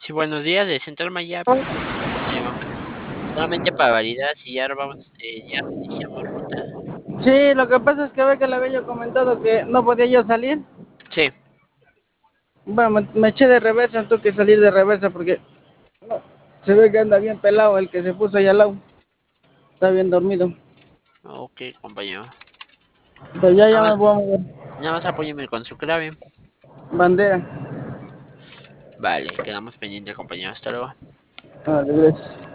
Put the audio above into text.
Sí, buenos días, de Central Mayap. Compañero. Solamente para validar si ya vamos, ya iniciamos ruta. Sí, lo que pasa es que ve que le había yo comentado que no podía yo salir. Sí, Bueno, me eché de reversa, tuve que salir de reversa porque se ve que anda bien pelado el que se puso ahí al lado. Está bien dormido. ok, compañero. Pero ya Nada me más, voy a mover. nada más apóyeme con su clave. Bandera. Vale, quedamos pendientes, compañero. Hasta luego. Ah, gracias.